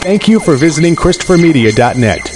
Thank you for visiting ChristopherMedia.net.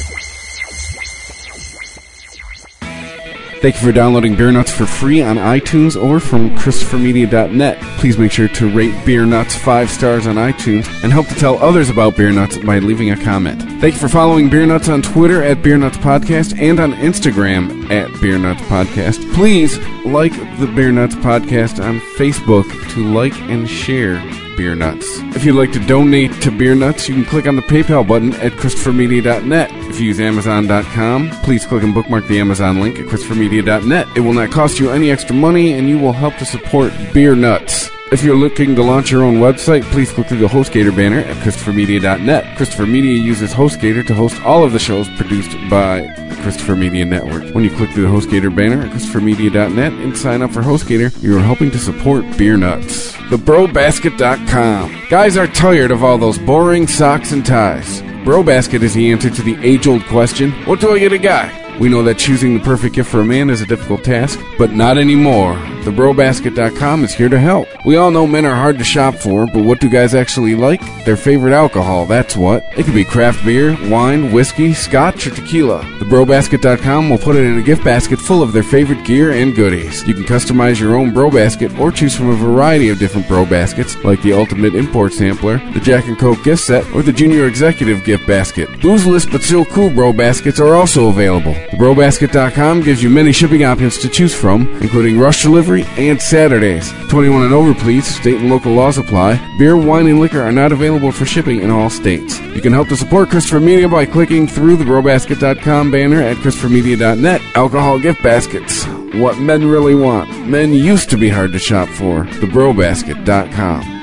Thank you for downloading Beer Nuts for free on iTunes or from ChristopherMedia.net. Please make sure to rate Beer Nuts 5 stars on iTunes and help to tell others about Beer Nuts by leaving a comment. Thank you for following Beer Nuts on Twitter at Beer Nuts Podcast and on Instagram at Beer Nuts Podcast. Please like the Beer Nuts Podcast on Facebook to like and share Beer Nuts. If you'd like to donate to Beer Nuts, you can click on the PayPal button at ChristopherMedia.net. If you use Amazon.com, please click and bookmark the Amazon link at ChristopherMedia.net. It will not cost you any extra money, and you will help to support Beer Nuts. If you're looking to launch your own website, please click through the HostGator banner at ChristopherMedia.net. Christopher Media uses HostGator to host all of the shows produced by the Christopher Media Network. When you click through the HostGator banner at ChristopherMedia.net and sign up for HostGator, you are helping to support Beer Nuts. TheBroBasket.com. Guys are tired of all those boring socks and ties. BroBasket is the answer to the age-old question, what do I get a guy? We know that choosing the perfect gift for a man is a difficult task, but not anymore. TheBroBasket.com is here to help. We all know men are hard to shop for, but what do guys actually like? Their favorite alcohol, that's what. It could be craft beer, wine, whiskey, scotch, or tequila. TheBroBasket.com will put it in a gift basket full of their favorite gear and goodies. You can customize your own BroBasket or choose from a variety of different BroBaskets, like the Ultimate Import Sampler, the Jack and Coke gift set, or the Junior Executive gift basket. Boozeless but still cool BroBaskets are also available. TheBroBasket.com gives you many shipping options to choose from, including rush delivery and Saturdays. 21 and over, please. State and local laws apply. Beer, wine, and liquor are not available for shipping in all states. You can help to support Christopher Media by clicking through the BroBasket.com banner at ChristopherMedia.net. Alcohol gift baskets. What men really want. Men used to be hard to shop for. TheBroBasket.com.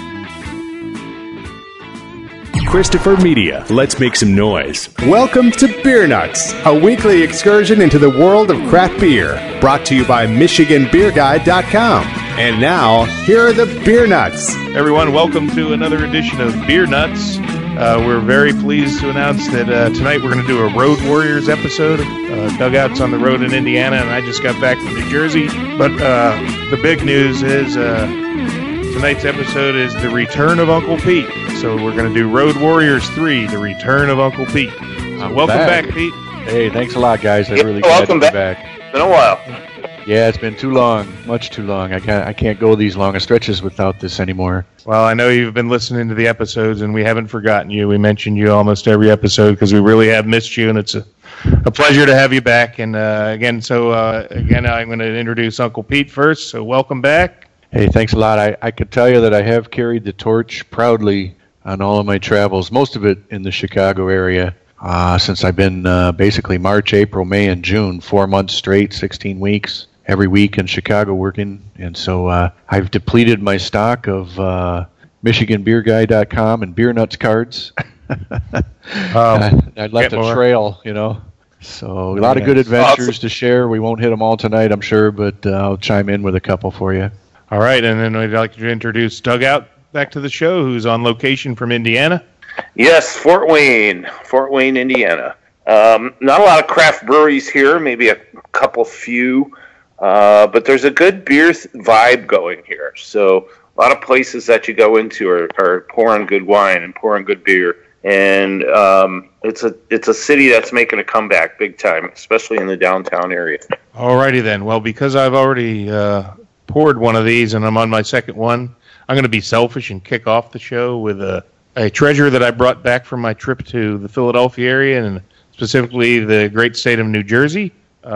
Christopher Media. Let's make some noise. Welcome to Beer Nuts, a weekly excursion into the world of craft beer. Brought to you by MichiganBeerGuide.com. And now, here are the Beer Nuts. Everyone, welcome to another edition of Beer Nuts. We're very pleased to announce that tonight we're going to do a Road Warriors episode. Dugouts on the road in Indiana, and I just got back from New Jersey. But the big news is tonight's episode is the return of Uncle Pete. So we're going to do Road Warriors 3, the return of Uncle Pete. Welcome back, Pete. Hey, thanks a lot, guys. I'm really glad to be back. It's been a while. Yeah, it's been too long, much too long. I can't go these long stretches without this anymore. Well, I know you've been listening to the episodes, and we haven't forgotten you. We mentioned you almost every episode because we really have missed you, and it's a pleasure to have you back. And again, I'm going to introduce Uncle Pete first. So welcome back. Hey, thanks a lot. I could tell you that I have carried the torch proudly on all of my travels, most of it in the Chicago area, since I've been basically March, April, May, and June, 4 months straight, 16 weeks, every week in Chicago working. And so I've depleted my stock of MichiganBeerGuide.com and Beer Nuts cards. I left a trail, you know. So a lot of good adventures to share. We won't hit them all tonight, I'm sure, but I'll chime in with a couple for you. All right, and then I'd like to introduce Dugout back to the show, who's on location from Indiana. Yes, Fort Wayne, Indiana. Not a lot of craft breweries here, maybe a couple few, but there's a good beer vibe going here. So a lot of places that you go into are pouring good wine and pouring good beer. And it's a city that's making a comeback big time, especially in the downtown area. All righty then. Well, because I've already poured one of these and I'm on my second one, I'm going to be selfish and kick off the show with a treasure that I brought back from my trip to the Philadelphia area and specifically the great state of New Jersey.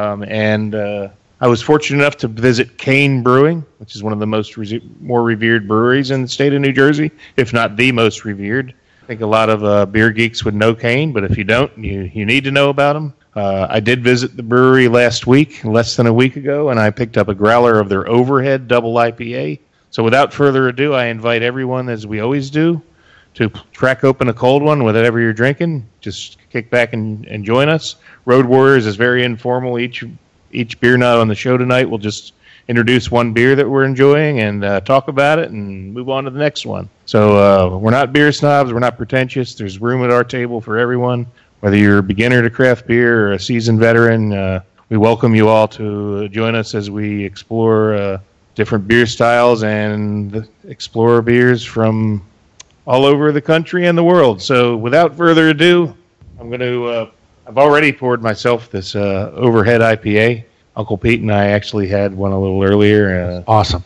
I was fortunate enough to visit Kane Brewing, which is one of the more revered breweries in the state of New Jersey, if not the most revered. I think a lot of beer geeks would know Kane, but if you don't, you need to know about them. I did visit the brewery last week, less than a week ago, and I picked up a growler of their Overhead Double IPA. So without further ado, I invite everyone, as we always do, to crack open a cold one, whatever you're drinking. Just kick back and join us. Road Warriors is very informal. Each beer nut on the show tonight will just introduce one beer that we're enjoying and talk about it and move on to the next one. So we're not beer snobs. We're not pretentious. There's room at our table for everyone. Whether you're a beginner to craft beer or a seasoned veteran, we welcome you all to join us as we explore different beer styles and explore beers from all over the country and the world. So without further ado, I'm going to, I've already poured myself this Overhead IPA. Uncle Pete and I actually had one a little earlier. Awesome.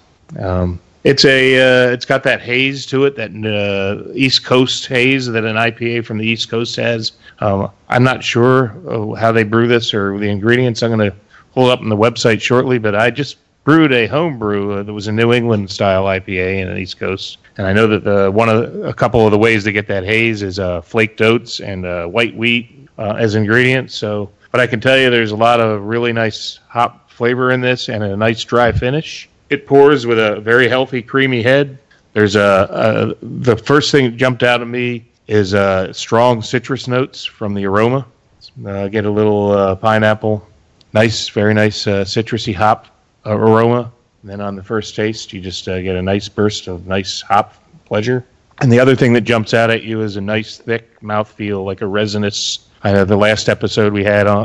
It's got that haze to it, that East Coast haze that an IPA from the East Coast has. I'm not sure how they brew this or the ingredients. I'm going to pull it up on the website shortly, but I just brewed a home brew that was a New England style IPA in the East Coast, and I know that a couple of the ways to get that haze is flaked oats and white wheat as ingredients. So, but I can tell you, there's a lot of really nice hop flavor in this and a nice dry finish. It pours with a very healthy, creamy head. There's the first thing that jumped out at me is strong citrus notes from the aroma. Get a little pineapple, nice, very nice citrusy hop aroma. And then on the first taste, you just get a nice burst of nice hop pleasure. And the other thing that jumps out at you is a nice, thick mouthfeel, like a resinous. The last episode we had,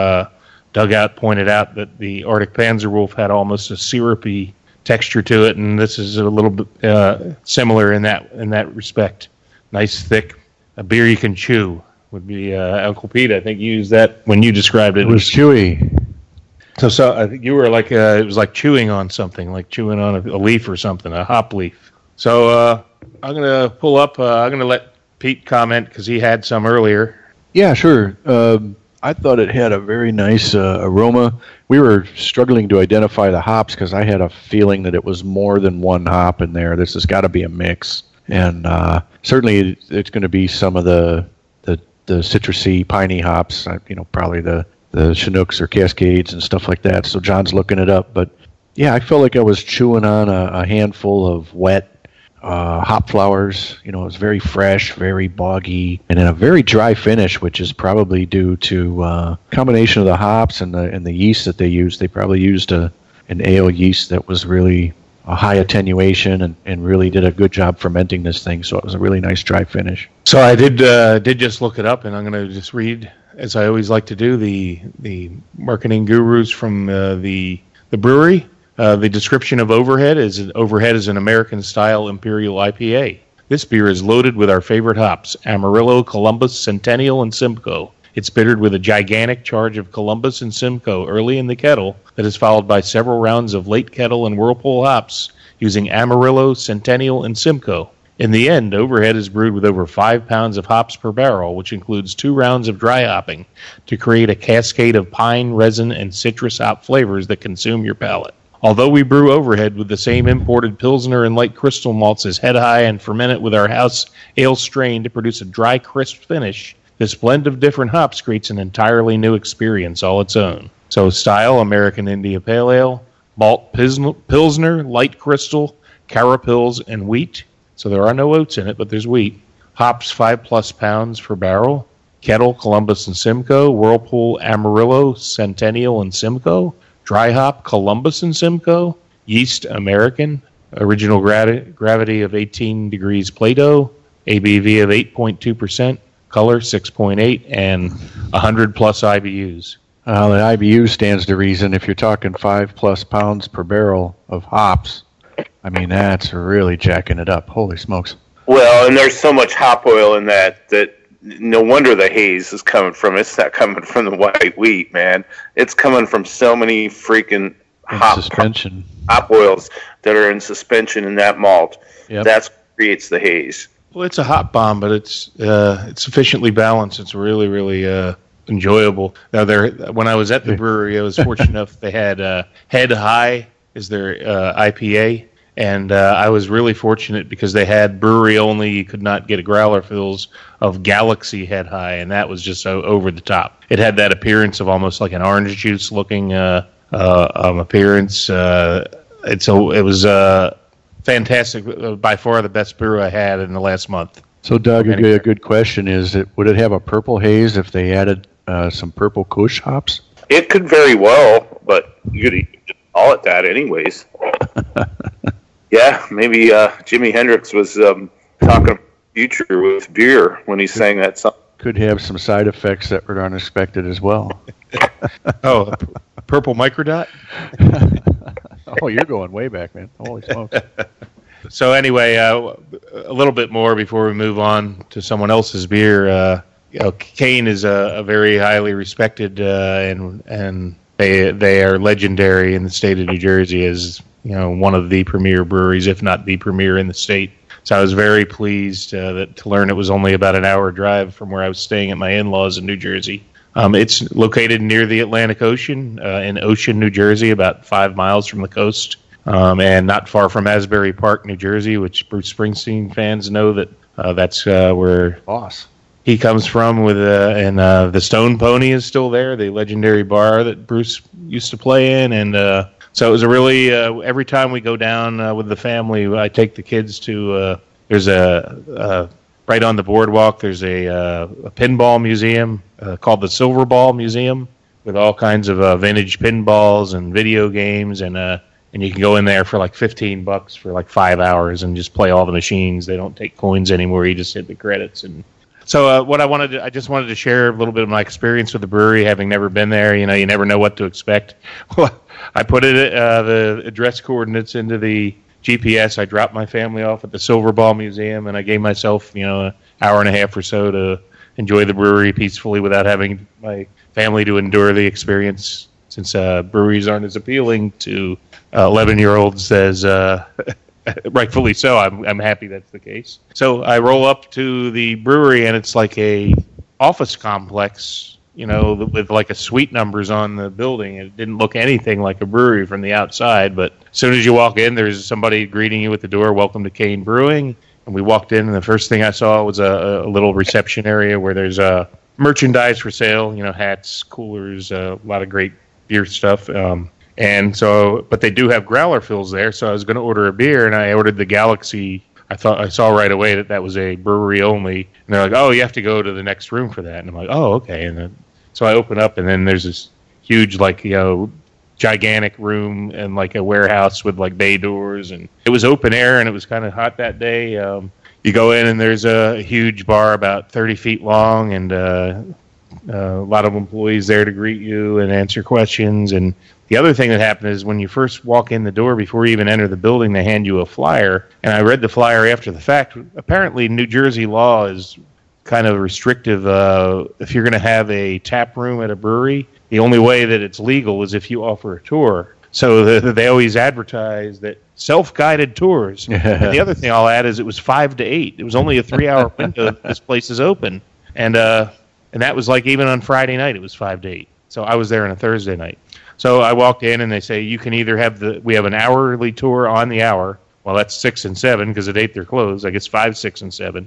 Dugout pointed out that the Arctic Panzerwolf had almost a syrupy texture to it, and this is a little bit similar in that respect. Nice, thick, a beer you can chew would be Uncle Pete. I think you used that when you described it. It was chewy. So I think you were like it was like chewing on something, like chewing on a leaf or something, a hop leaf. So I'm gonna pull up. I'm gonna let Pete comment because he had some earlier. Yeah, sure. I thought it had a very nice aroma. We were struggling to identify the hops because I had a feeling that it was more than one hop in there. This has got to be a mix, and certainly it's going to be some of the citrusy, piney hops. Probably the Chinooks or Cascades and stuff like that. So John's looking it up, but yeah, I felt like I was chewing on a handful of wet hop flowers. It was very fresh, very boggy, and then a very dry finish, which is probably due to combination of the hops and the yeast that they used. They probably used an ale yeast that was really a high attenuation and really did a good job fermenting this thing. So it was a really nice dry finish. So I did just look it up, and I'm going to just read, as I always like to do, the marketing gurus from the brewery. The description of Overhead is an American-style Imperial IPA. This beer is loaded with our favorite hops, Amarillo, Columbus, Centennial, and Simcoe. It's bittered with a gigantic charge of Columbus and Simcoe early in the kettle that is followed by several rounds of late kettle and whirlpool hops using Amarillo, Centennial, and Simcoe. In the end, Overhead is brewed with over 5 pounds of hops per barrel, which includes 2 rounds of dry hopping to create a cascade of pine, resin, and citrus hop flavors that consume your palate. Although we brew Overhead with the same imported Pilsner and light crystal malts as Head High and ferment it with our house ale strain to produce a dry, crisp finish, this blend of different hops creates an entirely new experience all its own. So style, American India Pale Ale, malt Pilsner, light crystal, Carapils, and wheat. So there are no oats in it, but there's wheat. Hops 5+ pounds per barrel. Kettle, Columbus and Simcoe. Whirlpool, Amarillo, Centennial, and Simcoe. Dry hop, Columbus and Simcoe. Yeast, American. Original gravity of 18 degrees Plato. ABV of 8.2%. Color, 6.8. And 100+ IBUs. The IBU stands to reason. If you're talking 5+ pounds per barrel of hops, I mean, that's really jacking it up. Holy smokes. Well, and there's so much hop oil in that no wonder the haze is coming from. It's not coming from the white wheat, man. It's coming from so many freaking hop oils that are in suspension in that malt. Yep. That's what creates the haze. Well, it's a hop bomb, but it's sufficiently balanced. It's really, really enjoyable. Now, when I was at the brewery, I was fortunate enough they had Head High is their IPA. And I was really fortunate because they had brewery only. You could not get a growler fills of Galaxy Head High, and that was just so over the top. It had that appearance of almost like an orange juice looking appearance. It was fantastic. By far the best brew I had in the last month. So, Doug, a good question is: would it have a purple haze if they added some purple Kush hops? It could very well, but you could just call it that anyways. Yeah, maybe Jimi Hendrix was talking future with beer when he sang that song. Could have some side effects that were unexpected as well. Oh, purple microdot? Oh, you're going way back, man. Holy smokes. So anyway, a little bit more before we move on to someone else's beer. Kane is a very highly respected and they are legendary in the state of New Jersey as one of the premier breweries, if not the premier in the state. So I was very pleased to learn it was only about an hour drive from where I was staying at my in-laws in New Jersey. It's located near the Atlantic Ocean in Ocean, New Jersey, about 5 miles from the coast, and not far from Asbury Park, New Jersey, which Bruce Springsteen fans know that's where he comes from. And the Stone Pony is still there, the legendary bar that Bruce used to play in, and so it was a really every time we go down with the family, I take the kids to there's a right on the boardwalk. There's a pinball museum called the Silver Ball Museum with all kinds of vintage pinballs and video games, and you can go in there for like $15 for like 5 hours and just play all the machines. They don't take coins anymore. You just hit the credits. And so I just wanted to share a little bit of my experience with the brewery, having never been there. You never know what to expect. I put the address coordinates into the GPS. I dropped my family off at the Silver Ball Museum, and I gave myself, an hour and a half or so to enjoy the brewery peacefully without having my family to endure the experience, since breweries aren't as appealing to 11-year-olds as rightfully so. I'm happy that's the case. So I roll up to the brewery, and it's like a office complex, with like a suite numbers on the building. It didn't look anything like a brewery from the outside, but as soon as you walk in, there's somebody greeting you at the door, "Welcome to Kane Brewing." And we walked in, and the first thing I saw was a little reception area where there's merchandise for sale, hats, coolers, a lot of great beer stuff. But they do have growler fills there, so I was going to order a beer, and I ordered the Galaxy. I saw right away that was a brewery only, and they're like, "Oh, you have to go to the next room for that." And I'm like, "Oh, okay." And then, so I open up, and then there's this huge, gigantic room and like a warehouse with like bay doors, and it was open air, and it was kind of hot that day. You go in, and there's a huge bar about 30 feet long, and a lot of employees there to greet you and answer questions. And the other thing that happened is when you first walk in the door, before you even enter the building, they hand you a flyer. And I read the flyer after the fact. Apparently, New Jersey law is kind of restrictive. If you're going to have a tap room at a brewery, the only way that it's legal is if you offer a tour. So they always advertise that self-guided tours. And the other thing I'll add is it was 5 to 8. It was only a 3-hour window that this place is open. And that was like even on Friday night, it was 5 to 8. So I was there on a Thursday night. So I walked in, and they say, you can either we have an hourly tour on the hour. Well, that's 6 and 7, because at 8 they're closed. I guess 5, 6, and 7.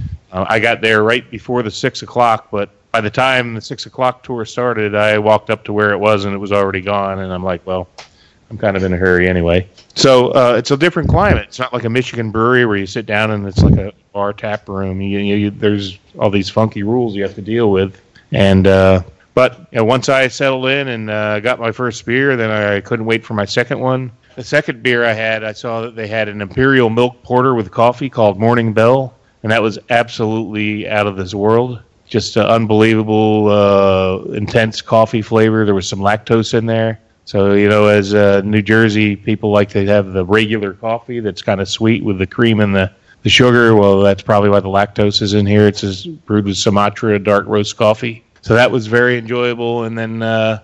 I got there right before the 6 o'clock, but by the time the 6 o'clock tour started, I walked up to where it was, and it was already gone. And I'm like, well, I'm kind of in a hurry anyway. So it's a different climate. It's not like a Michigan brewery where you sit down and it's like a bar tap room. There's all these funky rules you have to deal with. And but once I settled in and got my first beer, then I couldn't wait for my second one. The second beer I saw that they had an Imperial Milk Porter with coffee called Morning Bell, and that was absolutely out of this world. Just unbelievable, intense coffee flavor. There was some lactose in there. So, as New Jersey people like to have the regular coffee that's kind of sweet with the cream and the sugar. Well, that's probably why the lactose is in here. It's brewed with Sumatra dark roast coffee. So that was very enjoyable. And then I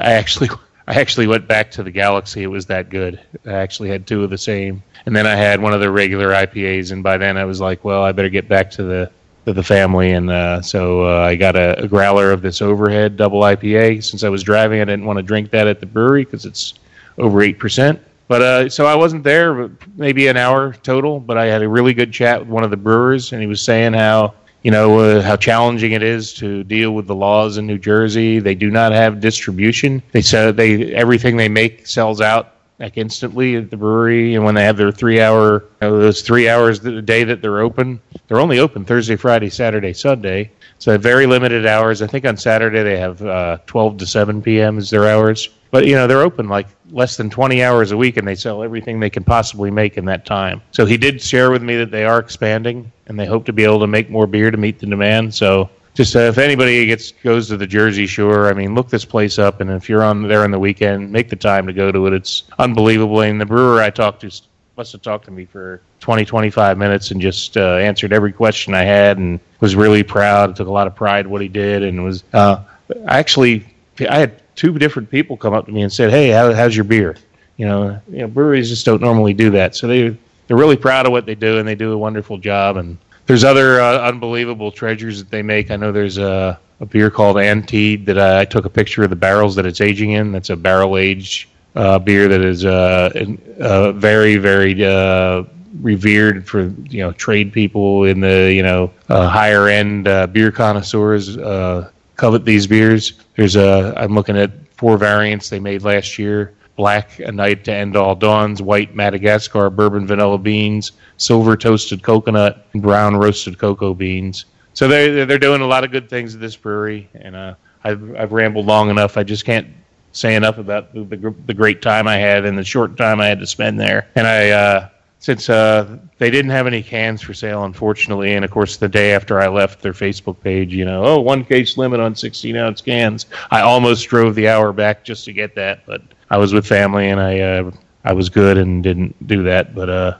actually went back to the Galaxy. It was that good. I actually had 2 of the same. And then I had one of the regular IPAs. And by then I was like, well, I better get back to the family. And so I got a growler of this Overhead double IPA. Since I was driving, I didn't want to drink that at the brewery because it's over 8%. But so I wasn't there, maybe an hour total. But I had a really good chat with one of the brewers, and he was saying how challenging it is to deal with the laws in New Jersey. They do not have distribution. They said everything they make sells out like instantly at the brewery, and when they have their 3-hour, those 3 hours a day that they're open, they're only open Thursday, Friday, Saturday, Sunday. So they have very limited hours. I think on Saturday they have 12 to 7 p.m. is their hours. But, they're open like less than 20 hours a week, and they sell everything they can possibly make in that time. So he did share with me that they are expanding, and they hope to be able to make more beer to meet the demand. So just if anybody goes to the Jersey Shore, look this place up, and if you're there on the weekend, make the time to go to it. It's unbelievable. And the brewer I talked to must have talked to me for 20, 25 minutes and just answered every question I had and was really proud. Took a lot of pride in what he did, and was I had 2 different people come up to me and said, "Hey, how's your beer?" You know, breweries just don't normally do that, so they're really proud of what they do, and they do a wonderful job. And there's other unbelievable treasures that they make. I know there's a beer called Antede that I took a picture of the barrels that it's aging in. That's a barrel-aged beer that is very, very revered for trade people in the higher end beer connoisseurs covet these beers. I'm looking at 4 variants they made last year: black, A Night to End All Dawns; white, Madagascar bourbon vanilla beans; silver, toasted coconut; and brown, roasted cocoa beans. So they're doing a lot of good things at this brewery, and I've rambled long enough. I just can't say enough about the great time I had and the short time I had to spend there. And since they didn't have any cans for sale, unfortunately, and of course the day after I left their Facebook page, 1 case limit on 16-ounce cans, I almost drove the hour back just to get that, but I was with family and I was good and didn't do that. But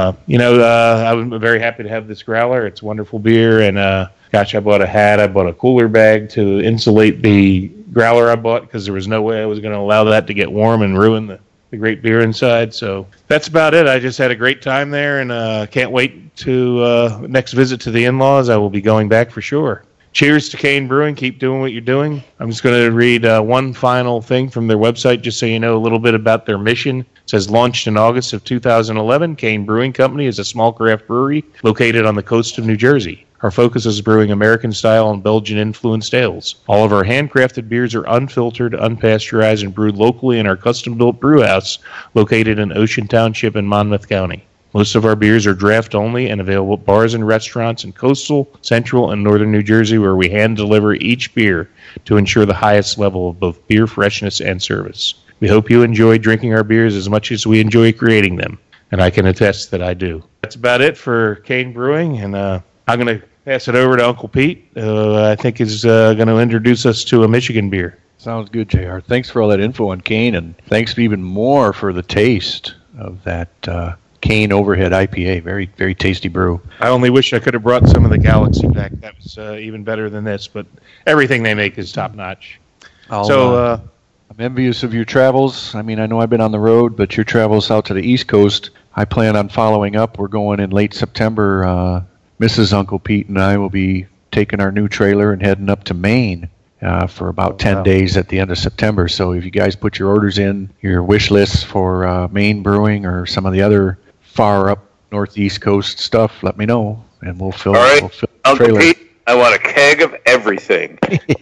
I'm very happy to have this growler. It's wonderful beer, and I bought a hat. I bought a cooler bag to insulate the growler I bought because there was no way I was going to allow that to get warm and ruin the great beer inside. So that's about it. I just had a great time there, and can't wait to next visit to the in-laws. I will be going back for sure. Cheers to Kane Brewing. Keep doing what you're doing. I'm just going to read one final thing from their website, just so you know a little bit about their mission. It says, launched in August of 2011, Kane Brewing Company is a small craft brewery located on the coast of New Jersey. Our focus is brewing American-style and Belgian-influenced ales. All of our handcrafted beers are unfiltered, unpasteurized, and brewed locally in our custom-built brew house located in Ocean Township in Monmouth County. Most of our beers are draft only and available at bars and restaurants in coastal, central, and northern New Jersey, where we hand deliver each beer to ensure the highest level of both beer freshness and service. We hope you enjoy drinking our beers as much as we enjoy creating them, and I can attest that I do. That's about it for Kane Brewing, and I'm going to pass it over to Uncle Pete, I think is going to introduce us to a Michigan beer. Sounds good, JR. Thanks for all that info on Kane, and thanks even more for the taste of that Kane Overhead IPA. Very, very tasty brew. I only wish I could have brought some of the Galaxy back. That was even better than this, but everything they make is top-notch. I'm envious of your travels. I mean, I know I've been on the road, but your travels out to the East Coast, I plan on following up. We're going in late September. Mrs. Uncle Pete and I will be taking our new trailer and heading up to Maine for about 10 days at the end of September. So if you guys put your orders in, your wish lists for Maine Brewing or some of the other far up northeast coast stuff, let me know, and we'll fill. All right, we'll fill Uncle the trailer. Pete, I want a keg of everything.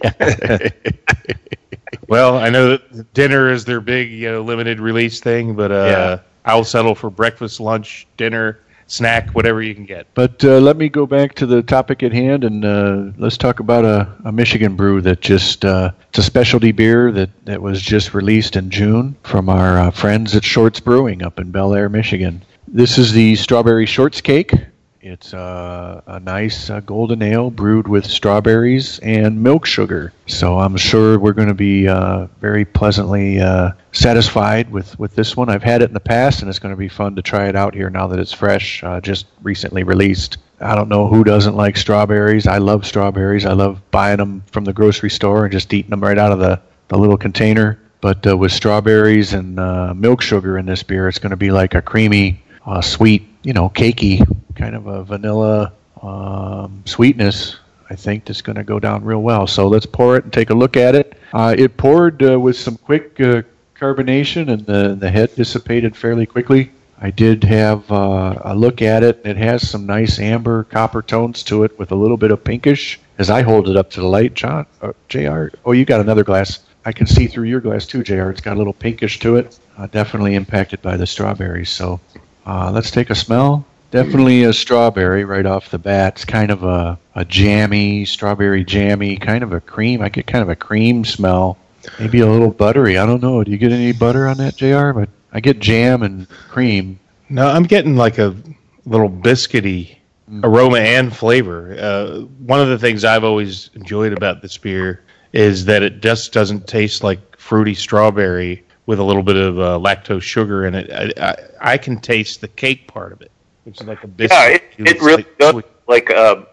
Well, I know that dinner is their big, limited release thing, but I'll settle for breakfast, lunch, dinner, snack, whatever you can get. But let me go back to the topic at hand, and let's talk about a Michigan brew that just it's a specialty beer that was just released in June from our friends at Shorts Brewing up in Bel Air, Michigan. This is the Strawberry Shorts Cake. It's a nice golden ale brewed with strawberries and milk sugar. So I'm sure we're going to be very pleasantly satisfied with this one. I've had it in the past, and it's going to be fun to try it out here now that it's fresh, just recently released. I don't know who doesn't like strawberries. I love strawberries. I love buying them from the grocery store and just eating them right out of the little container. But with strawberries and milk sugar in this beer, it's going to be like a creamy, sweet, cakey kind of a vanilla sweetness, I think, that's going to go down real well. So let's pour it and take a look at it. It poured with some quick carbonation, and the head dissipated fairly quickly. I did have a look at it. It has some nice amber copper tones to it with a little bit of pinkish. As I hold it up to the light, JR, you got another glass. I can see through your glass too, JR. It's got a little pinkish to it. Definitely impacted by the strawberries. So let's take a smell. Definitely a strawberry right off the bat. It's kind of a jammy, strawberry jammy, kind of a cream. I get kind of a cream smell. Maybe a little buttery. I don't know. Do you get any butter on that, JR? But I get jam and cream. No, I'm getting like a little biscuity aroma and flavor. One of the things I've always enjoyed about this beer is that it just doesn't taste like fruity strawberry, with a little bit of lactose sugar in it. I can taste the cake part of it, which is like a biscuit. Yeah, it really does like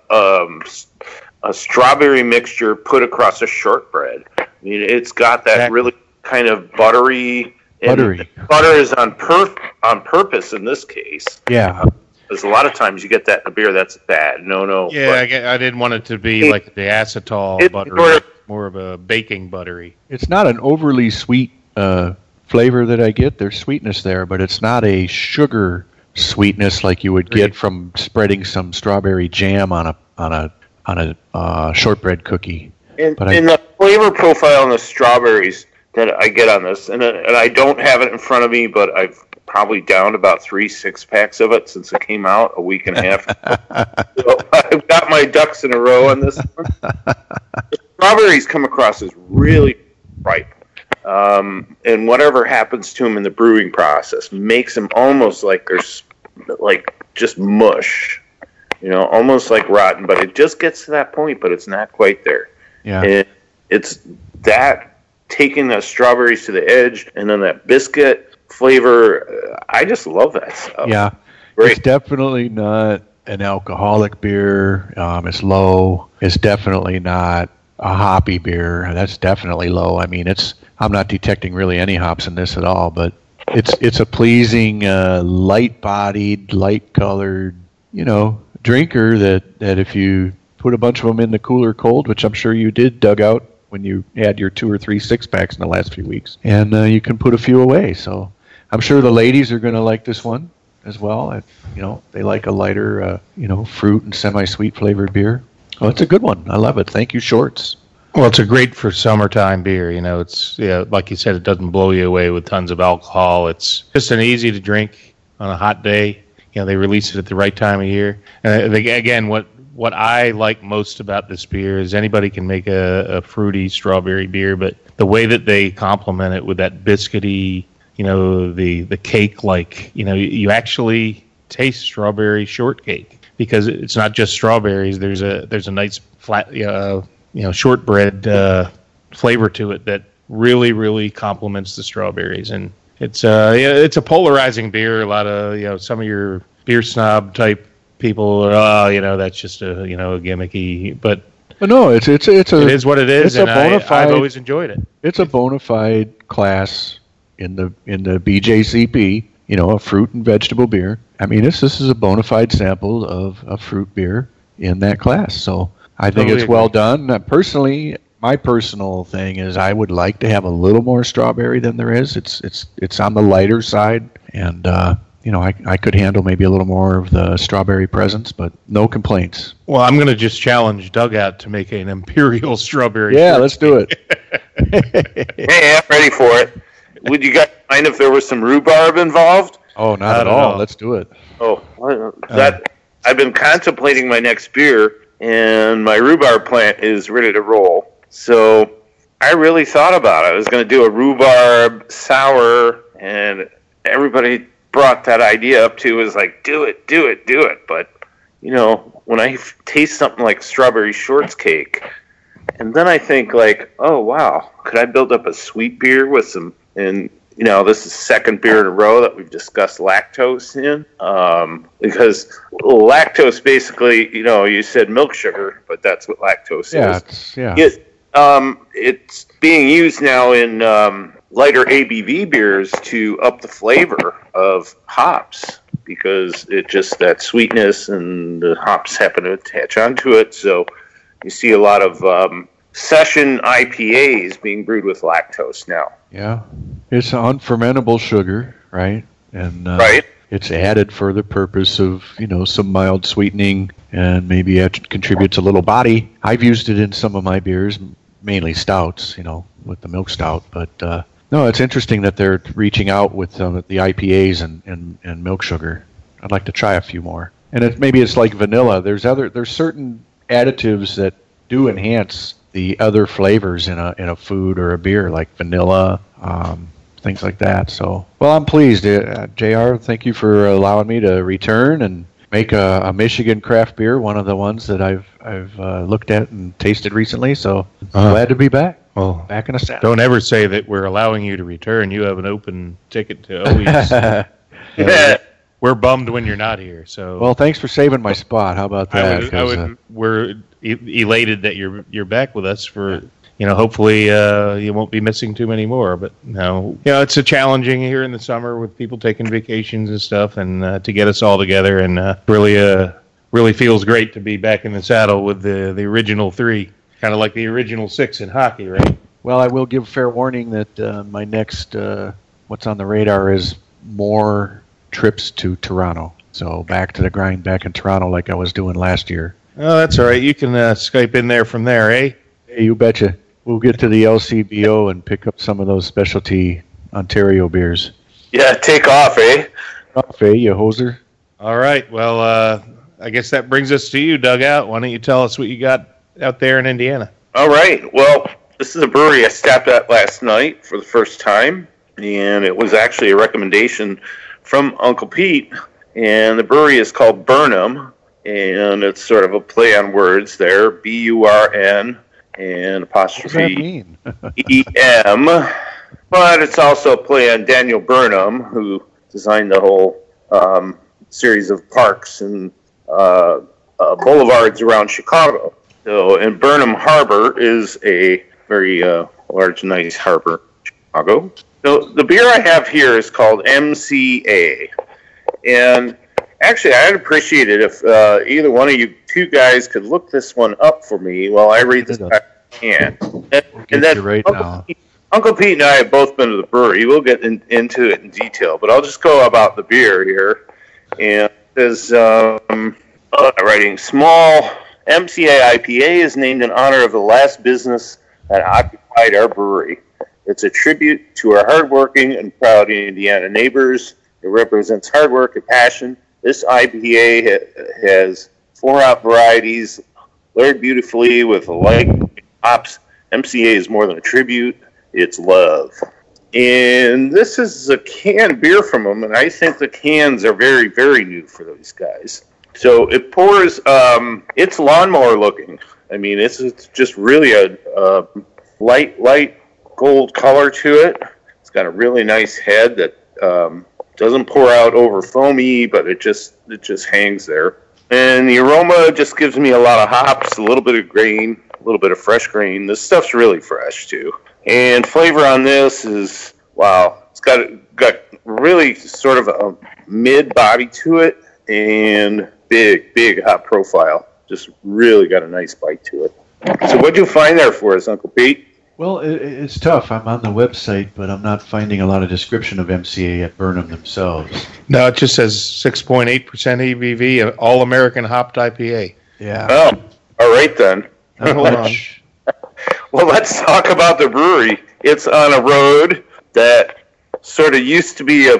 a strawberry mixture put across a shortbread. I mean, it's got that really kind of buttery. And butter is on purpose in this case. Yeah. Because a lot of times you get that in a beer that's bad. No. Yeah, I didn't want it to be like the acetal buttery. More of a baking buttery. It's not an overly sweet flavor that I get. There's sweetness there, but it's not a sugar sweetness like you would get from spreading some strawberry jam on a shortbread cookie. And the flavor profile on the strawberries that I get on this, and I don't have it in front of me, but I've probably downed about 3 6-packs of it since it came out a week and a half ago. So I've got my ducks in a row on this one. The strawberries come across as really ripe. And whatever happens to them in the brewing process makes them almost like there's like just mush, almost like rotten, but it just gets to that point, but it's not quite there. Yeah. And it's that taking the strawberries to the edge and then that biscuit flavor. I just love that stuff. Yeah. Great. It's definitely not an alcoholic beer. It's low. It's definitely not a hoppy beer. That's definitely low. I mean, I'm not detecting really any hops in this at all, but it's a pleasing, light-bodied, light-colored, drinker that if you put a bunch of them in the cooler cold, which I'm sure you did, dug out when you had your 2 or 3 6-packs in the last few weeks, and you can put a few away. So I'm sure the ladies are going to like this one as well. They like a lighter, fruit and semi-sweet flavored beer. Oh, it's a good one. I love it. Thank you, Shorts. Well, it's a great for summertime beer. It's like you said, it doesn't blow you away with tons of alcohol. It's just an easy to drink on a hot day. They release it at the right time of year. And again, what I like most about this beer is anybody can make a fruity strawberry beer, but the way that they complement it with that biscuity, the cake, you actually taste strawberry shortcake because it's not just strawberries. There's a nice flat, shortbread flavor to it that really, really complements the strawberries. And it's a polarizing beer. A lot of some of your beer snob type people are, that's just a gimmicky. But no, it is what it is, and I've always enjoyed it. It's a bona fide class in the BJCP. A fruit and vegetable beer. I mean, this is a bona fide sample of a fruit beer in that class. So I think it's well done. Personally, my personal thing is I would like to have a little more strawberry than there is. It's on the lighter side, and I could handle maybe a little more of the strawberry presence, but no complaints. Well, I'm going to just challenge Dugout to make an imperial strawberry. Yeah, let's do it. Hey, I'm ready for it. Would you guys mind if there was some rhubarb involved? Oh, not at all. Let's do it. Oh, I've been contemplating my next beer, and my rhubarb plant is ready to roll. So I really thought about it. I was going to do a rhubarb sour, and everybody brought that idea up to was like, do it. But, when I taste something like strawberry shortcake, and then I think like, oh, wow, could I build up a sweet beer with some, and, this is second beer in a row that we've discussed lactose in, because lactose basically, you said milk sugar, but that's what lactose is. It's being used now in lighter ABV beers to up the flavor of hops because it just that sweetness and the hops happen to attach onto it. So you see a lot of session IPAs being brewed with lactose now. Yeah, it's unfermentable sugar, right? And right. It's added for the purpose of some mild sweetening and maybe it contributes a little body. I've used it in some of my beers, mainly stouts, with the milk stout, but. No, it's interesting that they're reaching out with the IPAs and milk sugar. I'd like to try a few more. And maybe it's like vanilla. There's certain additives that do enhance the other flavors in a food or a beer, like vanilla, things like that. So, well, I'm pleased, JR. Thank you for allowing me to return and make a Michigan craft beer, one of the ones that I've looked at and tasted recently. So glad to be back. Well, back in the saddle. don't ever say that we're allowing you to return. You have an open ticket to always. We're bummed when you're not here. So Well, thanks for saving my spot. How about that? we're elated that you're back with us for. Hopefully you won't be missing too many more. But no, it's a challenging here in the summer with people taking vacations and stuff, and to get us all together, and really feels great to be back in the saddle with the original 3, kind of like the original 6 in hockey, right? Well, I will give fair warning that my next what's on the radar is more trips to Toronto. So back to the grind, back in Toronto like I was doing last year. Oh, that's all right. You can Skype in there from there, eh? Hey, you betcha. We'll get to the LCBO and pick up some of those specialty Ontario beers. Yeah, take off, eh? Off, eh, you hoser? All right. Well, I guess that brings us to you, Dugout. Why don't you tell us what you got out there in Indiana? All right. Well, this is a brewery I stopped at last night for the first time, and it was actually a recommendation from Uncle Pete. And the brewery is called Burnham, and it's sort of a play on words there, BURN and apostrophe EM. But it's also a play on Daniel Burnham, who designed the whole series of parks and boulevards around Chicago. So, and Burnham Harbor is a very large, nice harbor in Chicago. So the beer I have here is called MCA. And actually, I'd appreciate it if either one of you two guys could look this one up for me while I read this back in hand. And then right now. Uncle Pete and I have both been to the brewery. We'll get into it in detail, but I'll just go about the beer here. And there's writing small MCA IPA is named in honor of the last business that occupied our brewery. It's a tribute to our hardworking and proud Indiana neighbors. It represents hard work and passion. This IPA has 4 hop varieties, layered beautifully with light hops. MCA is more than a tribute. It's love. And this is a canned beer from them, and I think the cans are very, very new for those guys. So it pours, it's lawnmower looking. I mean, it's just really a light gold color to it. It's got a really nice head that doesn't pour out over foamy, but it just hangs there. And the aroma just gives me a lot of hops, a little bit of grain, a little bit of fresh grain. This stuff's really fresh too. And flavor on this is, wow, it's got really sort of a mid body to it and big hop profile. Just really got a nice bite to it. So what'd you find there for us, Uncle Pete? Well, it's tough. I'm on the website, but I'm not finding a lot of description of MCA at Burnham themselves. No, it just says 6.8% ABV, an all-American hopped IPA. Yeah. Oh, all right then. Hold on. Well, let's talk about the brewery. It's on a road that sort of used to be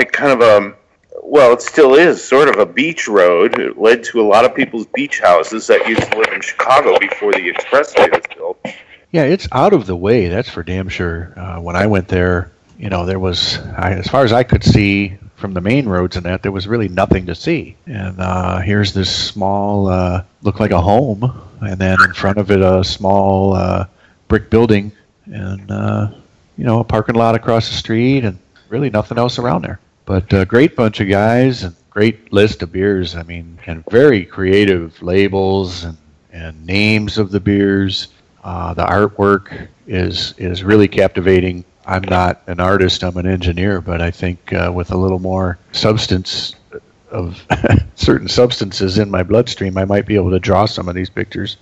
it still is sort of a beach road. It led to a lot of people's beach houses that used to live in Chicago before the expressway was built. Yeah, it's out of the way, that's for damn sure. When I went there, there was, as far as I could see from the main roads and that, there was really nothing to see. And here's this small, looked like a home, and then in front of it a small brick building, and a parking lot across the street, and really nothing else around there. But a great bunch of guys and great list of beers. I mean, and very creative labels and names of the beers. The artwork is really captivating. I'm not an artist, I'm an engineer, but I think with a little more substance of certain substances in my bloodstream, I might be able to draw some of these pictures.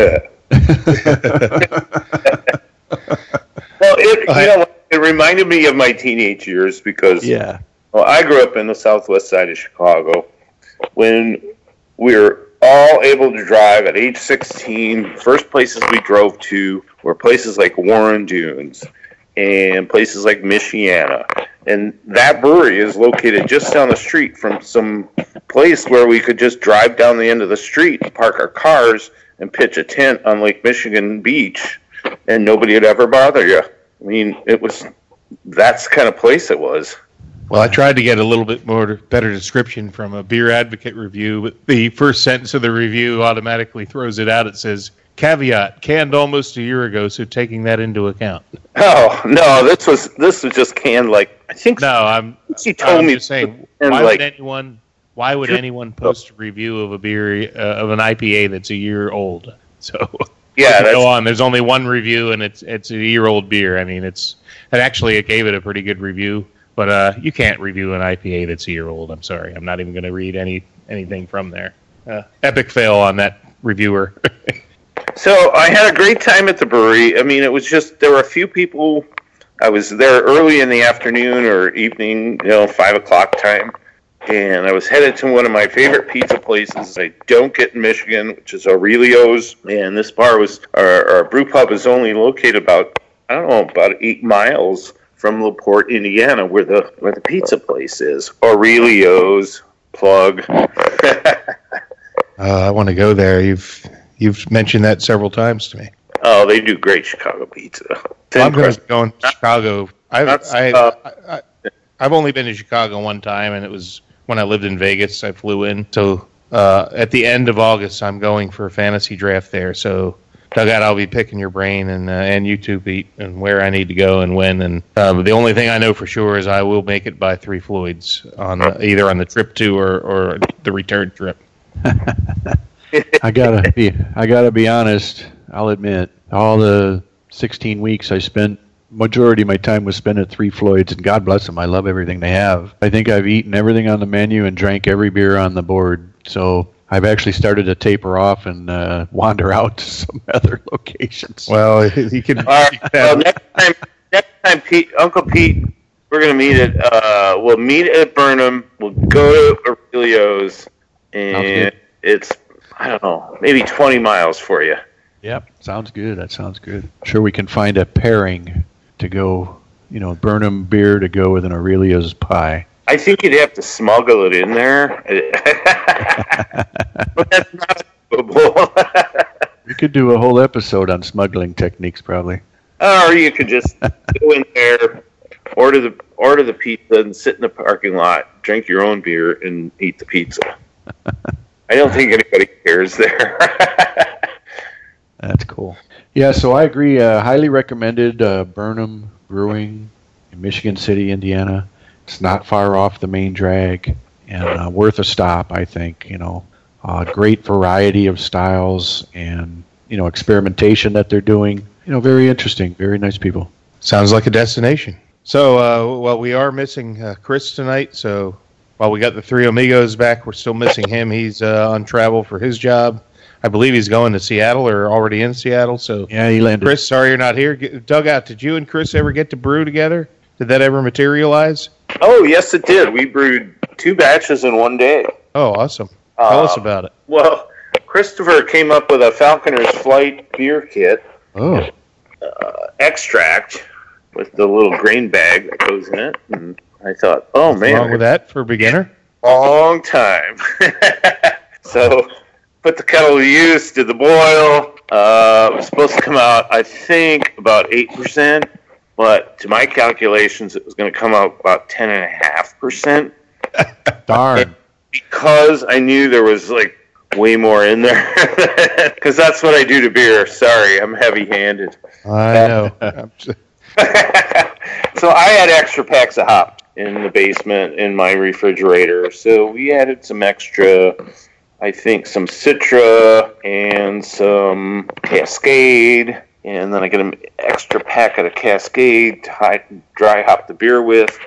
Well, it reminded me of my teenage years because I grew up in the southwest side of Chicago. When we were all able to drive at age 16, first places we drove to were places like Warren Dunes and places like Michiana. And that brewery is located just down the street from some place where we could just drive down the end of the street, park our cars, and pitch a tent on Lake Michigan Beach, and nobody would ever bother you. I mean, that's the kind of place it was. Well, I tried to get a little bit better description from a Beer Advocate review, but the first sentence of the review automatically throws it out. It says, caveat, canned almost a year ago, so taking that into account. Oh no, this was just canned like I think. No, I'm just saying. Why would anyone post a review of a beer of an IPA that's a year old? So yeah, go on. There's only one review, and it's a year-old beer. I mean, it gave it a pretty good review, but you can't review an IPA that's a year old. I'm sorry, I'm not even going to read anything from there. Epic fail on that reviewer. So I had a great time at the brewery. I mean, it was just there were a few people. I was there early in the afternoon or evening, 5 o'clock time. And I was headed to one of my favorite pizza places I don't get in Michigan, which is Aurelio's. And this bar our brew pub is only located about 8 miles from LaPorte, Indiana, where the pizza place is. Aurelio's, plug. I want to go there. You've mentioned that several times to me. Oh, they do great Chicago pizza. I'm going to Chicago. I've only been to Chicago one time, and it was when I lived in Vegas. I flew in. So at the end of August, I'm going for a fantasy draft there. So, Dugout, I'll be picking your brain, and you too, Pete, and where I need to go and when. And the only thing I know for sure is I will make it by Three Floyds either on the trip to or the return trip. I gotta be honest. I'll admit, all the 16 weeks I spent, majority of my time was spent at Three Floyds, and God bless them, I love everything they have. I think I've eaten everything on the menu and drank every beer on the board. So I've actually started to taper off and wander out to some other locations. Well, you can. Next time, Pete, Uncle Pete, we're gonna meet at. We'll meet at Burnham. We'll go to Aurelio's, and it's maybe 20 miles for you. Yep, sounds good. That sounds good. I'm sure we can find a pairing to go, Burnham beer to go with an Aurelio's pie. I think you'd have to smuggle it in there. But that's not doable. We could do a whole episode on smuggling techniques, probably. Or you could just go in there, order the pizza, and sit in the parking lot, drink your own beer, and eat the pizza. I don't think anybody cares there. That's cool. Yeah, so I agree. Highly recommended Burnham Brewing in Michigan City, Indiana. It's not far off the main drag and worth a stop, I think. Great variety of styles and, experimentation that they're doing. Very interesting. Very nice people. Sounds like a destination. So, we are missing Chris tonight. So, while we got the three amigos back, we're still missing him. He's on travel for his job. I believe he's going to Seattle or already in Seattle. So yeah, he landed. Chris, sorry you're not here. Dugout, did you and Chris ever get to brew together? Did that ever materialize? Oh, yes, it did. We brewed 2 batches in one day. Oh, awesome. Tell us about it. Well, Christopher came up with a Falconer's Flight beer kit. Oh. Extract with the little grain bag that goes in it. And I thought, oh, What's man. wrong with that for a beginner? Long time. So, put the kettle to use, did the boil. It was supposed to come out, I think, about 8%. But to my calculations, it was going to come out about 10.5%. Darn. Because I knew there was way more in there. Because that's what I do to beer. Sorry, I'm heavy-handed. I know. So I had extra packs of hop in the basement in my refrigerator. So we added some extra, I think some Citra and some Cascade. And then I get an extra pack of the Cascade to dry hop the beer with.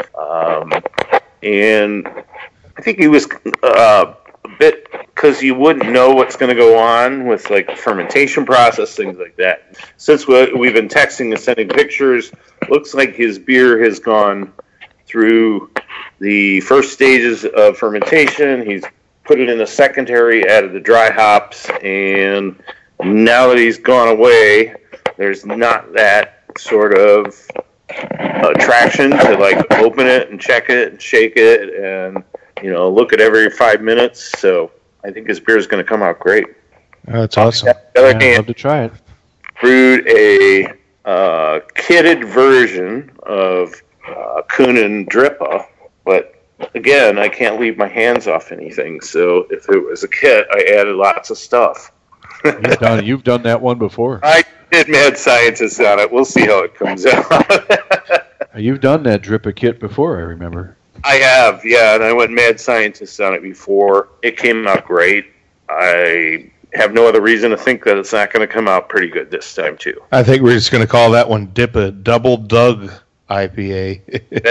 And I think he was a bit, because you wouldn't know what's going to go on with fermentation process, things like that. Since we've been texting and sending pictures, looks like his beer has gone through the first stages of fermentation. He's put it in the secondary, added the dry hops, and now that he's gone away, there's not that sort of attraction to open it and check it and shake it and look at every 5 minutes. So I think his beer is going to come out great. That's awesome. I'd love to try it. Brewed a kitted version of Kunin Drippa, but again, I can't leave my hands off anything. So if it was a kit, I added lots of stuff. You've done that one before. I did Mad Scientist on it. We'll see how it comes out. You've done that drip of kit before, I remember. I have, yeah, and I went Mad Scientist on it before. It came out great. I have no other reason to think that it's not going to come out pretty good this time, too. I think we're just going to call that one Double Doug IPA.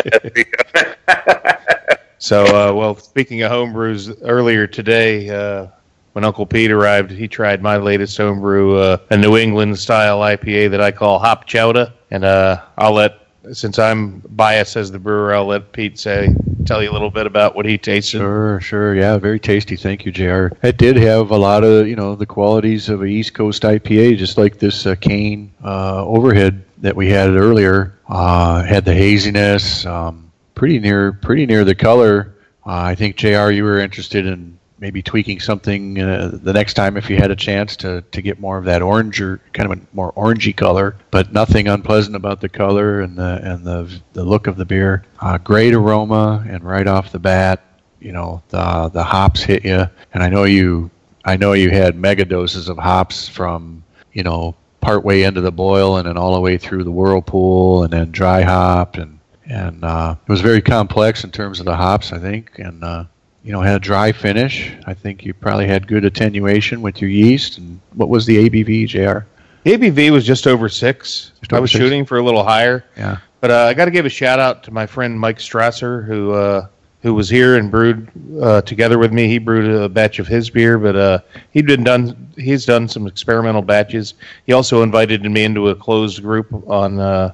So, well, speaking of homebrews, earlier today, when Uncle Pete arrived, he tried my latest homebrew, a New England-style IPA that I call Hop Chowder. And since I'm biased as the brewer, I'll let Pete tell you a little bit about what he tasted. Sure. Yeah, very tasty. Thank you, JR. It did have a lot of, the qualities of an East Coast IPA, just like this Cane Overhead that we had earlier. Had the haziness, pretty near the color. I think, JR, you were interested in maybe tweaking something the next time if you had a chance to get more of that orange or kind of a more orangey color, but nothing unpleasant about the color and the look of the beer. Great aroma, and right off the bat, the hops hit you. And I know you had mega doses of hops from part way into the boil and then all the way through the whirlpool and then dry hop and it was very complex in terms of the hops, I think, and had a dry finish. I think you probably had good attenuation with your yeast. And what was the ABV, JR? The ABV was just over 6. I was shooting for a little higher. Yeah. But I got to give a shout out to my friend Mike Strasser, who was here and brewed together with me. He brewed a batch of his beer, but he's done some experimental batches. He also invited me into a closed group on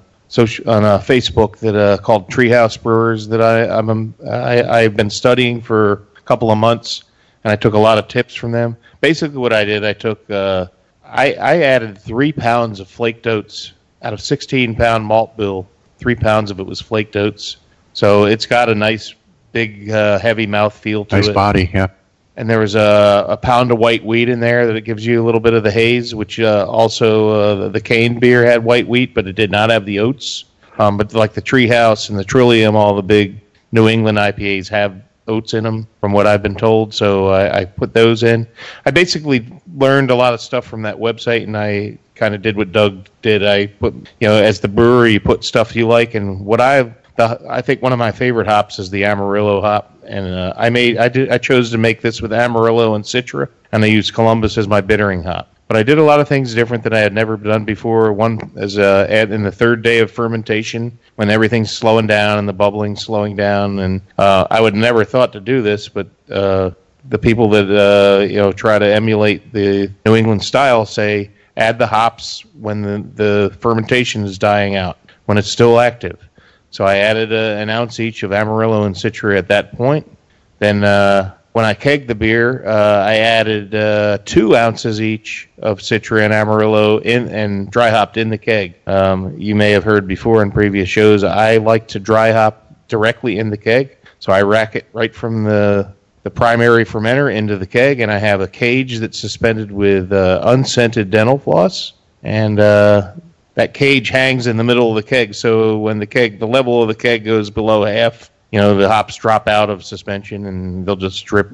Facebook that called Treehouse Brewers that I've been studying for a couple of months, and I took a lot of tips from them. Basically, what I did, I took I added 3 pounds of flaked oats out of 16-pound malt bill. 3 pounds of it was flaked oats, so it's got a nice big heavy mouth feel to it. Nice body, yeah. And there was a pound of white wheat in there that it gives you a little bit of the haze, which also the Cane beer had white wheat, but it did not have the oats. But like the Treehouse and the Trillium, all the big New England IPAs have oats in them, from what I've been told. So I put those in. I basically learned a lot of stuff from that website, and I kind of did what Doug did. I put, as the brewer, you put stuff you like, and what I think one of my favorite hops is the Amarillo hop. And I chose to make this with Amarillo and Citra, and I used Columbus as my bittering hop. But I did a lot of things different that I had never done before. One is in the third day of fermentation, when everything's slowing down and the bubbling's slowing down. And I would never thought to do this, but the people that try to emulate the New England style say add the hops when the fermentation is dying out, when it's still active. So I added an ounce each of Amarillo and Citra at that point. Then when I kegged the beer, I added 2 ounces each of Citra and Amarillo and dry hopped in the keg. You may have heard before in previous shows, I like to dry hop directly in the keg. So I rack it right from the primary fermenter into the keg, and I have a cage that's suspended with unscented dental floss. And that cage hangs in the middle of the keg, so when the level of the keg goes below half, the hops drop out of suspension, and they'll just drip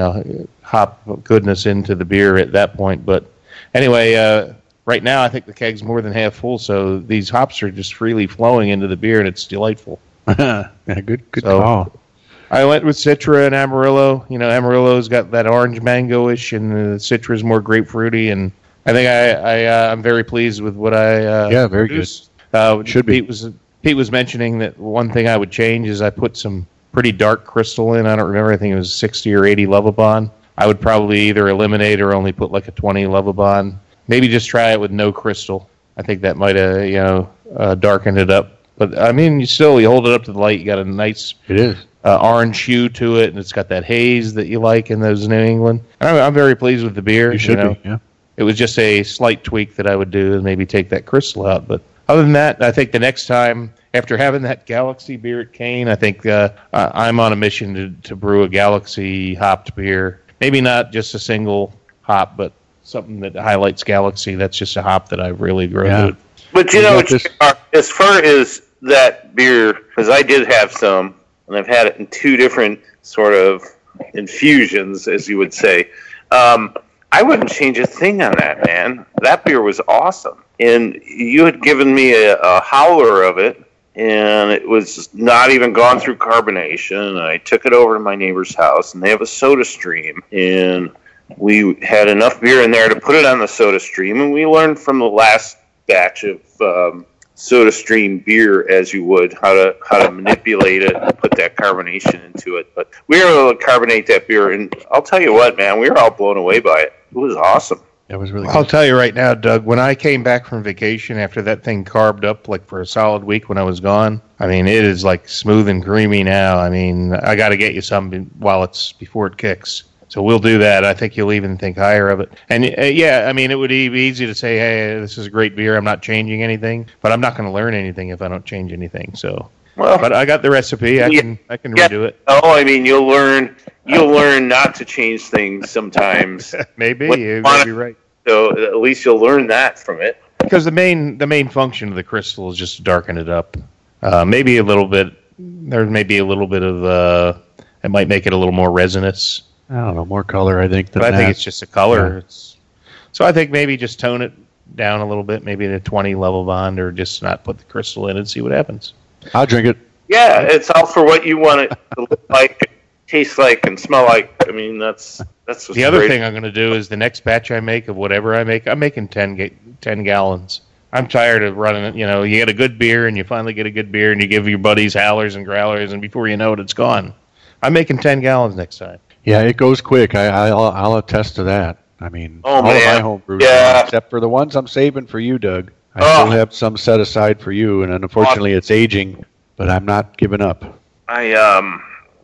hop goodness into the beer at that point. But anyway, right now I think the keg's more than half full, so these hops are just freely flowing into the beer, and it's delightful. Yeah, good call. I went with Citra and Amarillo. Amarillo's got that orange mango-ish, and the Citra's more grapefruity, and I think I'm very pleased with what I very produced. Good. Should be. Pete was mentioning that one thing I would change is I put some pretty dark crystal in. I don't remember. I think it was 60 or 80 Lovibond. I would probably either eliminate or only put like a 20 Lovibond. Maybe just try it with no crystal. I think that might have darkened it up. But I mean, you hold it up to the light. You got a nice orange hue to it, and it's got that haze that you like in those New England. And I'm very pleased with the beer. You should be. Yeah. It was just a slight tweak that I would do, is maybe take that crystal out. But other than that, I think the next time, after having that Galaxy beer at Cane, I think I'm on a mission to brew a Galaxy hopped beer. Maybe not just a single hop, but something that highlights Galaxy. That's just a hop that I've really grown to. But as far as that beer, because I did have some, and I've had it in 2 different sort of infusions, as you would say. I wouldn't change a thing on that, man. That beer was awesome. And you had given me a howler of it, and it was not even gone through carbonation. And I took it over to my neighbor's house, and they have a soda stream. And we had enough beer in there to put it on the soda stream, and we learned from the last batch of soda stream beer, as you would, how to manipulate it and put that carbonation into it. But we were able to carbonate that beer, and I'll tell you what, man, we were all blown away by it. It was awesome. That was really I'll good. tell you right now, Doug, when I came back from vacation after that thing carved up like for a solid week when I was gone, I mean, it is like smooth and creamy now. I mean, I got to get you some before it kicks. So we'll do that. I think you'll even think higher of it. And yeah, I mean, it would be easy to say, hey, this is a great beer. I'm not changing anything, but I'm not going to learn anything if I don't change anything. So, but I got the recipe. I can redo it. Oh, I mean, you'll learn not to change things sometimes. Maybe you may be right. So at least you'll learn that from it. Because the main function of the crystal is just to darken it up. Maybe a little bit. There may be a little bit of. It might make it a little more resinous. I don't know, more color, I think. But I think it's just a color. Yeah. So I think maybe just tone it down a little bit, maybe in a 20 level bond, or just not put the crystal in and see what happens. I'll drink it. Yeah, it's all for what you want it to look like, taste like, and smell like. I mean, that's what's the other great. thing I'm going to do is the next batch I make of whatever I make, I'm making 10 gallons. I'm tired of running it. You know, you get a good beer, and you finally get a good beer, and you give your buddies howlers and growlers, and before you know it, it's gone. I'm making 10 gallons next time. Yeah, it goes quick. I'll attest to that. I mean, all of my home brews, except for the ones I'm saving for you, Doug. I still have some set aside for you, and unfortunately it's aging, but I'm not giving up. I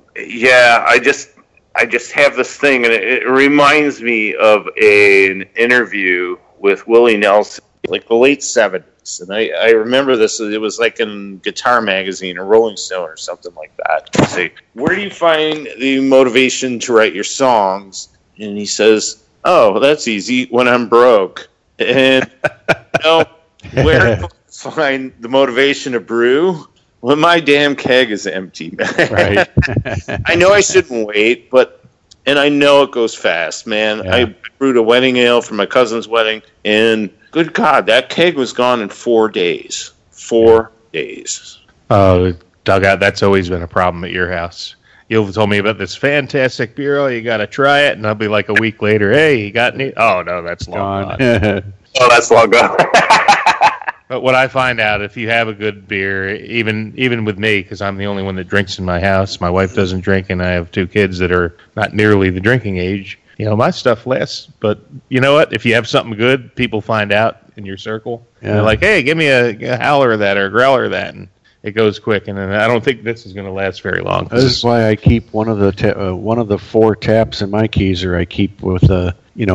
just have this thing, and it reminds me of an interview with Willie Nelson, like the late 70s. And I remember this, it was like in Guitar Magazine or Rolling Stone or something like that. They say, where do you find the motivation to write your songs? And he says, oh, that's easy, when I'm broke. And, where do I find the motivation to brew? When my damn keg is empty, man. Right. I know I shouldn't wait, and I know it goes fast, man. Yeah. I brewed a wedding ale for my cousin's wedding, and good God, that keg was gone in 4 days. 4 days. Oh, Doug, that's always been a problem at your house. You've told me about this fantastic beer. Oh, you got to try it. And I'll be like a week later, hey, you got any? Oh, no, that's long gone. Oh, that's long gone. But what I find out, if you have a good beer, even with me, because I'm the only one that drinks in my house, my wife doesn't drink, and I have 2 kids that are not nearly the drinking age, my stuff lasts. But you know what? If you have something good, people find out in your circle. Yeah. They're like, hey, give me a howler of that or a growler of that. And it goes quick. And I don't think this is going to last very long. This is why I keep one of the 4 taps in my Keyser. I keep with a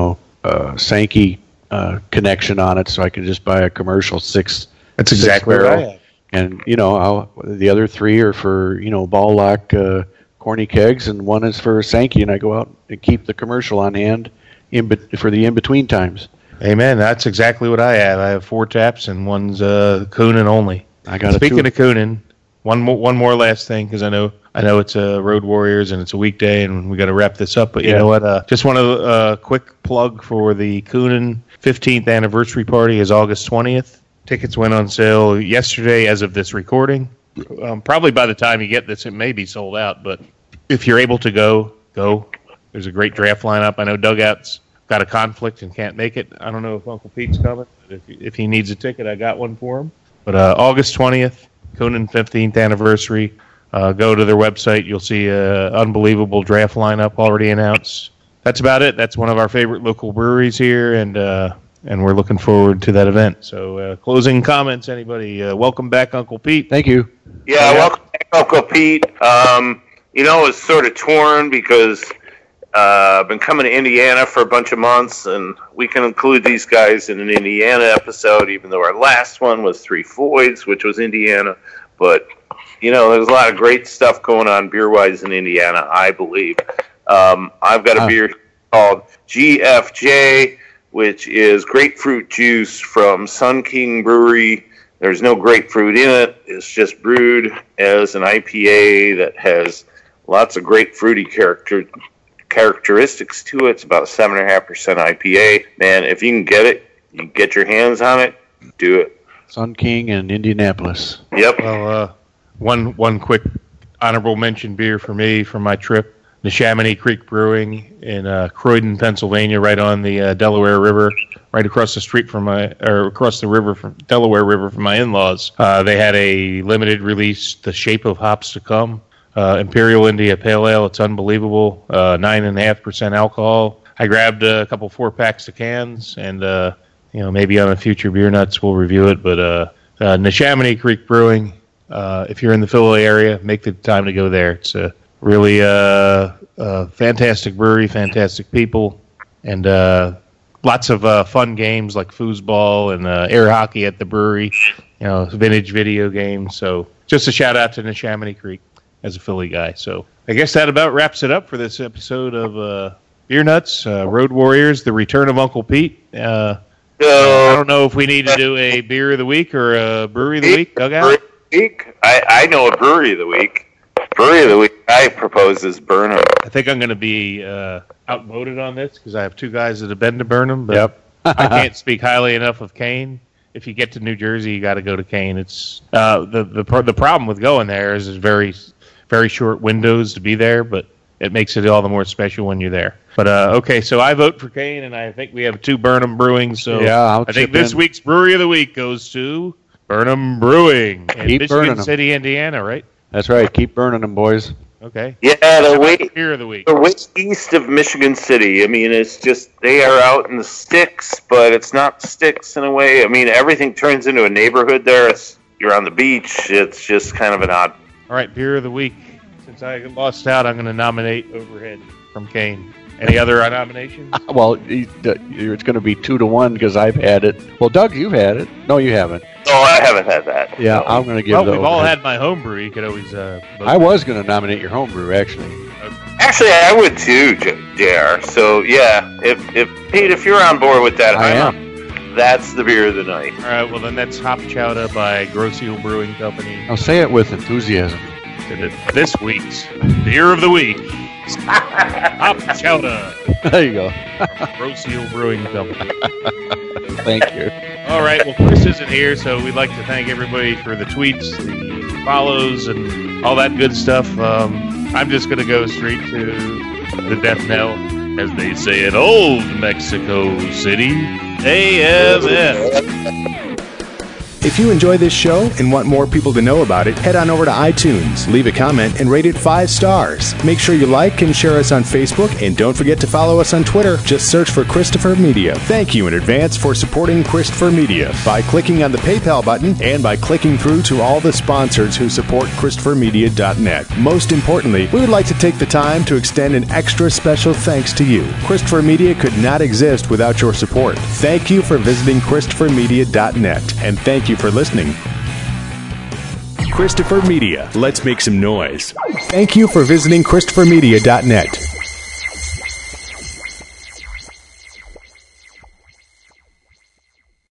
Sankey connection on it, so I can just buy a commercial 6. That's exactly what I have. And the other 3 are for ball lock corny kegs, and 1 is for Sankey. And I go out and keep the commercial on hand for the in between times. Amen. That's exactly what I have. I have 4 taps, and 1's Coonan only. Speaking of Coonan, one more last thing, because I know it's Road Warriors and it's a weekday and we got to wrap this up. But you know what? Just want a quick plug for the Coonan 15th anniversary party is August 20th. Tickets went on sale yesterday as of this recording. Probably by the time you get this, it may be sold out. But if you're able to go. There's a great draft lineup. I know Dugout's got a conflict and can't make it. I don't know if Uncle Pete's coming. But if he needs a ticket, I got one for him. But August 20th, Coonan 15th anniversary. Go to their website. You'll see an unbelievable draft lineup already announced. That's about it. That's one of our favorite local breweries here, and we're looking forward to that event. So closing comments, anybody? Welcome back, Uncle Pete. Thank you. Yeah, welcome back, Uncle Pete. It's sort of torn because I've been coming to Indiana for a bunch of months, and we can include these guys in an Indiana episode, even though our last one was Three Floyds, which was Indiana. But, there's a lot of great stuff going on beer-wise in Indiana, I believe. I've got a beer called GFJ, which is grapefruit juice from Sun King Brewery. There's no grapefruit in it. It's just brewed as an IPA that has lots of grapefruity characteristics to it. It's about 7.5% IPA. Man, if you can get it, you get your hands on it, do it. Sun King in Indianapolis. Yep. Well, one quick honorable mention beer for me from my trip. Neshaminy Creek Brewing in Croydon, Pennsylvania, right on the Delaware River, right across the street across the river from Delaware River from my in-laws. They had a limited release, The Shape of Hops to Come, Imperial India Pale Ale. It's unbelievable, 9.5% alcohol. I grabbed a couple 4-packs of cans, and maybe on a future Beer Nuts we'll review it. But Neshaminy Creek Brewing, if you're in the Philly area, make the time to go there. It's a really fantastic brewery, fantastic people, and lots of fun games like foosball and air hockey at the brewery, vintage video games. So just a shout out to Neshaminy Creek as a Philly guy. So I guess that about wraps it up for this episode of Beer Nuts, Road Warriors, the return of Uncle Pete. I don't know if we need to do a Beer of the Week or a Brewery of the Week. Dugout? I know a Brewery of the Week. Brewery of the Week I propose is Burnham. I think I'm going to be outvoted on this because I have two guys that have been to Burnham, but I can't speak highly enough of Kane. If you get to New Jersey, you got to go to Kane. It's the problem with going there is very, very short windows to be there, but it makes it all the more special when you're there. But okay, so I vote for Kane, and I think we have two Burnham Brewing. So I think this week's Brewery of the Week goes to Burnham Brewing in Michigan City, Indiana, right? That's right. Keep burning them, boys. Okay. Yeah, they're way east of Michigan City. I mean, it's just they are out in the sticks, but it's not sticks in a way. I mean, everything turns into a neighborhood there. You're on the beach. It's just kind of an odd. All right, Beer of the Week. Since I lost out, I'm going to nominate Overhead from Kane. Any other nominations? Well, it's going to be 2-1 because I've had it. Well, Doug, you've had it. No, you haven't. No, I haven't had that. Yeah, no. I'm going to give Well, we've all had my homebrew. You could always vote. I was going to nominate your homebrew, actually. Okay. Actually, I would too, JR. So, yeah, if Pete, if you're on board with that, I am. That's the beer of the night. All right, well, then that's Hop Chowder by Gross Seal Brewing Company. I'll say it with enthusiasm. This week's Beer of the Week. Hop Chowder. There you go. Gross Seal Brewing Company. Thank you. All right, well, Chris isn't here, so we'd like to thank everybody for the tweets, the follows, and all that good stuff. I'm just going to go straight to the death knell, as they say in old Mexico City, AMF. If you enjoy this show and want more people to know about it, head on over to iTunes, leave a comment, and rate it 5 stars. Make sure you like and share us on Facebook, and don't forget to follow us on Twitter. Just search for Christopher Media. Thank you in advance for supporting Christopher Media by clicking on the PayPal button and by clicking through to all the sponsors who support ChristopherMedia.net. Most importantly, we would like to take the time to extend an extra special thanks to you. Christopher Media could not exist without your support. Thank you for visiting ChristopherMedia.net, and thank you for listening. Christopher Media. Let's make some noise. Thank you for visiting ChristopherMedia.net.